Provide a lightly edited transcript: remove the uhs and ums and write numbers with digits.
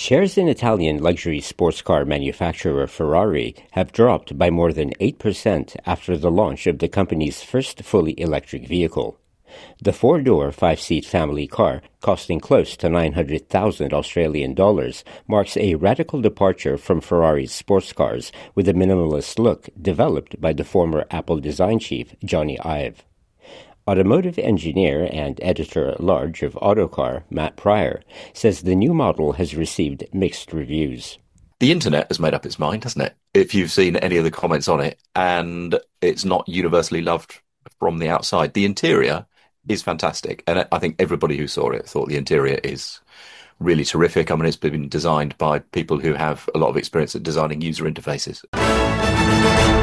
Shares in Italian luxury sports car manufacturer Ferrari have dropped by more than 8% after the launch of the company's first fully electric vehicle. The four-door, five-seat family car, costing close to 900,000 Australian dollars, marks a radical departure from Ferrari's sports cars with a minimalist look developed by the former Apple design chief, Jony Ive. Automotive engineer and editor-at-large of Autocar, Matt Pryor, says the new model has received mixed reviews. The internet has made up its mind, hasn't it? If you've seen any of the comments on it, and it's not universally loved from the outside. The interior is fantastic, and I think everybody who saw it thought the interior is really terrific. I mean, it's been designed by people who have a lot of experience at designing user interfaces.